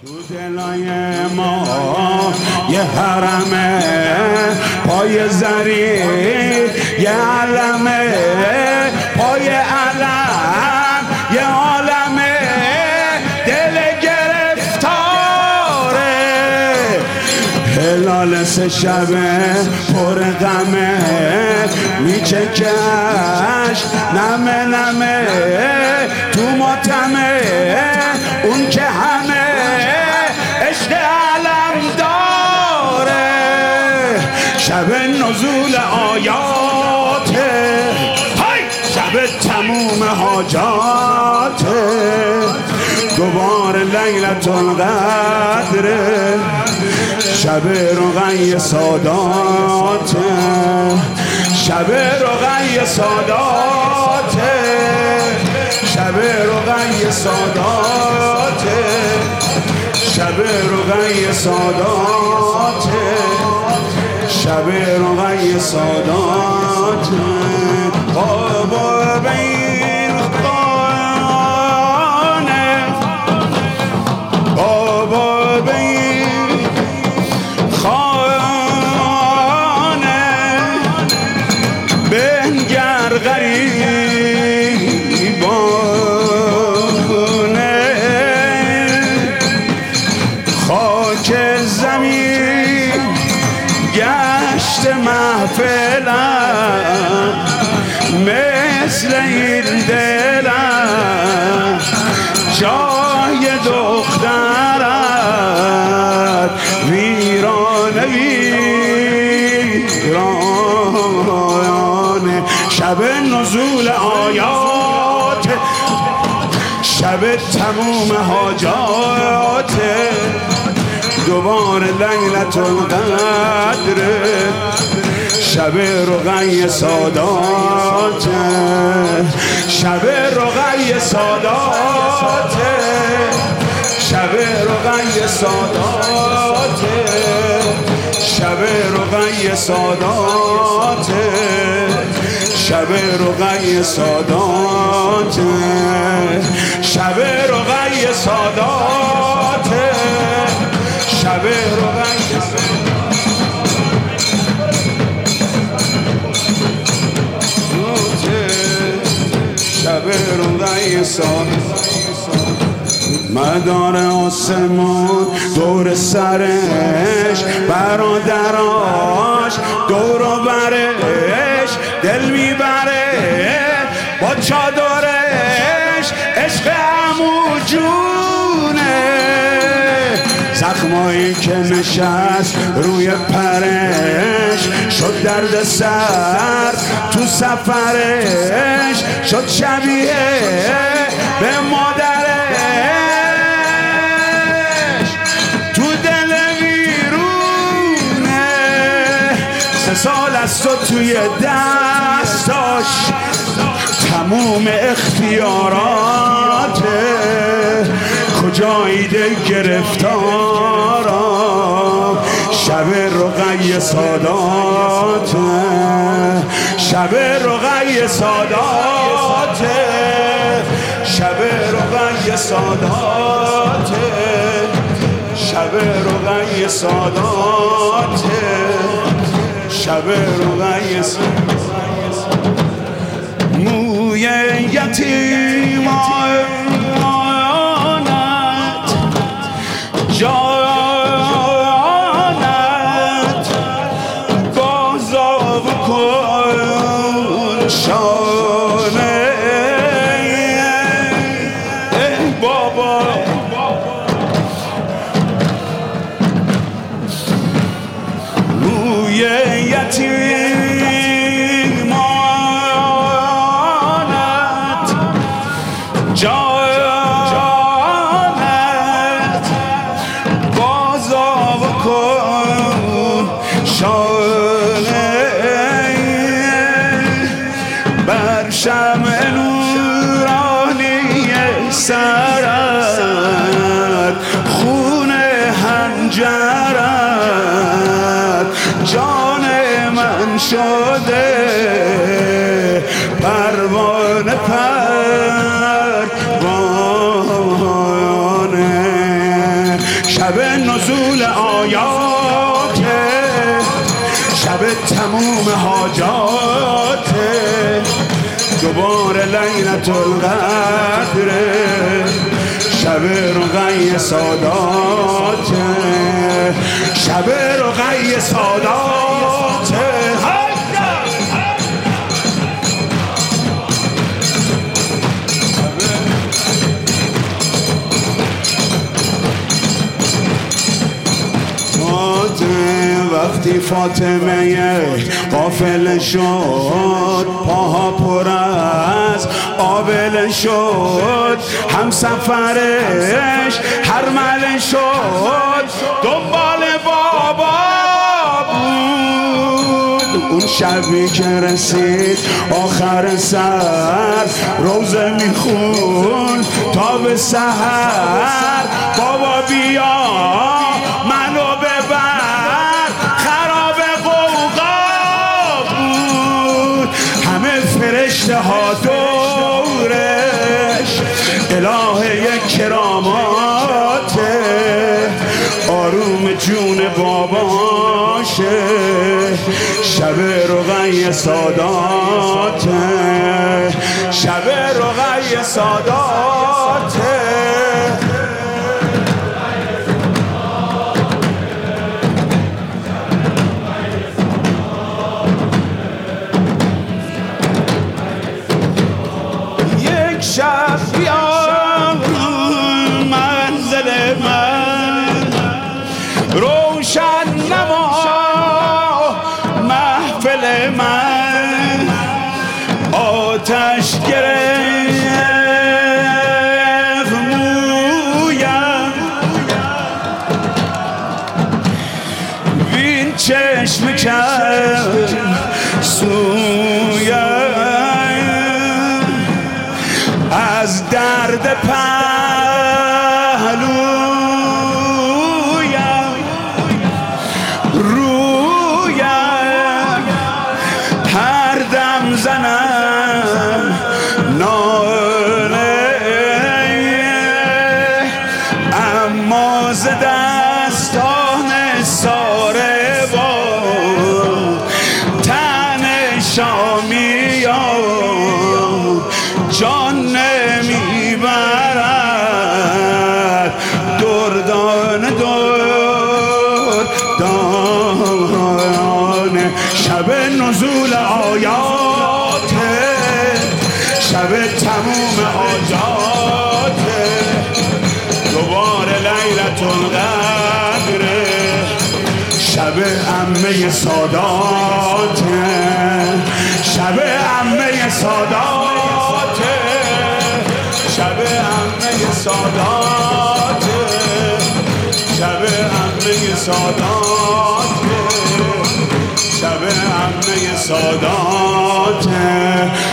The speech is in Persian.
تو دلای ما یه حرمه پای زری، یه علمه پای علم، یه عالمه دل گرفتاره. هلال سه شبه پر غمه میچکش نمه نمه تو ماتمه، اون که همه عشق علم داره. شب نزول آیاته، شب تموم حاجاته، دوباره لیلت القدره، شب رقی ساداته، شب رقی ساداته، شب رقی ساداته، شب رقی ساداته، شب رقی ساداته. بابا بین خانه، بابا بین خانه، بنگر غریبانه، خاک زمین گشت محفلم، مثل این دلم جای دخترت ویرانه ویرانه. شب نزول آیات، شب تموم حاجات، دوباره لیلت القدره، شب رقی سادات، شب رقی سادات، شب رقی سادات، شب رقی سادات، شب رقی سادات، شب رقی سادات، شب رقی شب رقی سادات. مدار آسمون دور سرش، برادراش دور و برش، دل میبره با چادرش، عشق عمو جونه. زخمایی که نشست روی پرش، شد درد سر تو سفرش، شد شبیه به مادرش، تو دل ویرونه. 3 سال از تو توی دستاش، تموم اختیاراته، کجایی دل گرفتارم. شب رقی سادات، شب رقی سادات، شب رقی سادات، شب رقی سادات، شب رقی سادات. موی یتیمانت جانت بازاب کن شانه. ای بابا موی یتیمانت جانت شب نزول آیات، شب تموم حاجات، دوباره لیلت القدر، شب رقی سادات، شب رقی سادات. وقتی فاطمه قافل شد، پاها پر از آبل شد، هم سفرش هرمله شد، دنبال بابا بود. اون شبی که رسید آخر سر، روزه میخون تا به سحر، بابا بیا منو ببر، خراب قوقا بود. همه فرشته ها دورش، الهه کراماته، آروم جون باباشه، شب رقی ساداته، شب رقی ساداته. شب بیا منزل من، روشن نما محفل من، آتش گرفت مویم، وین چشم کرد سویم، از درد پهلویم، رویم هر دم زنم ناله، اما ز دستان ساره با تن شامیان جان نمیبرد، دردان دردان. شب نزول آیات، شب تموم حاجات، دوباره لیلت القدر، شب عمه سادات، شب عمه سادات، شب عمه سادات، شب عمه سادات، شب عمه سادات.